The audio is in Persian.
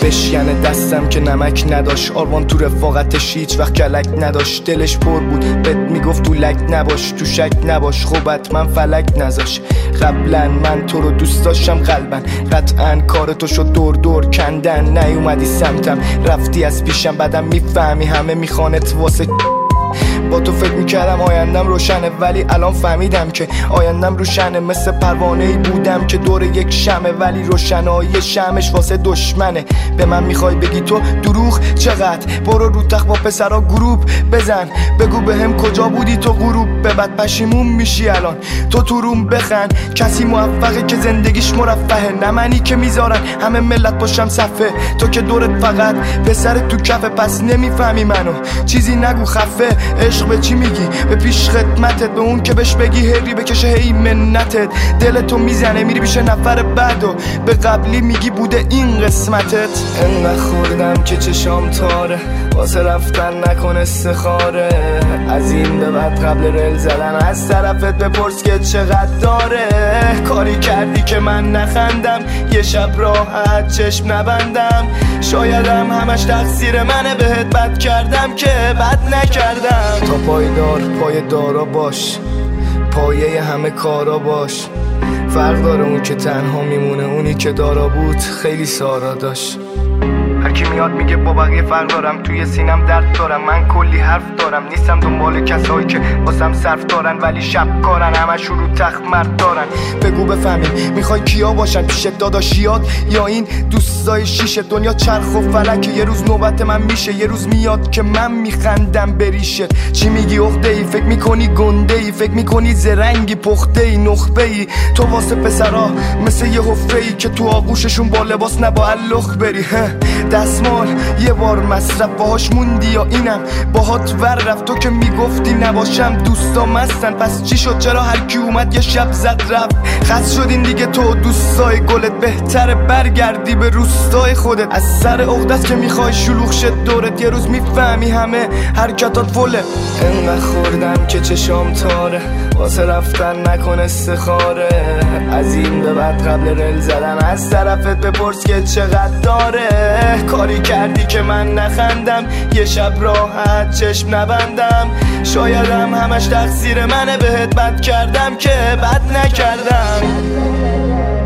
بشکنه دستم که نمک نداشت. آروان تو رفاقتش هیچ وقت کلک نداشت. دلش پر بود بهت میگفت تو لک نباش، تو شک نباش، خوبت من فلک نذاش. قبلا من تو رو دوست داشتم قلبا، قطعا کار تو شد دور دور کندن. نیومدی سمتم رفتی از پیشم، بعدم میفهمی همه میخوانت واسه. با تو فکر میکردم آیندم روشنه، ولی الان فهمیدم که آیندم روشنه. مثل پروانه‌ای بودم که دور یک شمه، ولی روشنایی شمش واسه دشمنه. به من میخوای بگی تو دروغ چقدر؟ برو رو تخت با پسرا گروپ بزن، بگو بهم کجا بودی تو غروب. به بعد پشیمون میشی الان تو روم بخند. کسی موفقه که زندگیش مرفهه، نه منی که میذارن همه ملت باشم صفه. تو که دورت فقط پسرت تو کفه، پس نمیفهمی منو چیزی نگو خفه. عشق به چی میگی؟ به پیش خدمتت، به اون که بهش بگی هری بکشه هی منتت. دلتو میزنه میری پیش نفر بعد و به قبلی میگی بوده این قسمتت. انقدر خوردم که چشام تاره، واسه رفتن نکن استخاره. از این به بعد قبل ریل زدن از طرفت بپرس که چقدر داره. کاری کردی که من نخندم، یه شب راحت چشم نبندم. شایدم همش تقصیر منه، بهت بد کردم که بد نکردم. تا پایدار پای دارا باش، پایه همه کارا باش. فرق داره اون که تنها میمونه، اونی که دارا بود خیلی سارا داشت. هرکی میاد میگه با بقیه فرق دارم، توی سینم درد دارم. من کلی حرف دارم، نیستم دنبال کسایی که واسم صرف دارن، ولی شب کارن همش رو تخت مرد دارن. بگو بفهمیم میخوای کیا باشن پیشت، داداشیات یا این دوستای شیشه؟ دنیا چرخ و فلکه، یه روز نوبت من میشه، یه روز میاد که من میخندم بریشت. چی میگی عقده ای؟ فکر میکنی گنده ای؟ فکر میکنی زرنگی پخته ای نخبه ای؟ تو واسه پسرا مثل یه حفره ای که تو آغوششون با لباس نبا اللخ بری. دستمال یه بار مصرف باهاش موندی یا اینم باهات ور رفت؟ تو که میگفتی نباشم دوستا مستن، پس چی شد؟ چرا هر کی اومد یه شب زد رفت؟ خس شدین دیگه تو دوستای گلت، بهتره برگردی به روستای خودت. از سر عقدت که میخوای شلوغ شد دورت، یه روز میفهمی همه حرکتات فله. انقدر خوردم که چشام تاره، واسه رفتن نکن استخاره. از این به بعد قبل ریل زدن از طرفت بپرس که چقدر داره. کاری کردی که من نخندم، یه شب راحت چشم نبندم. شایدم همش تقصیر منه، بهت بد کردم که بد نکردم.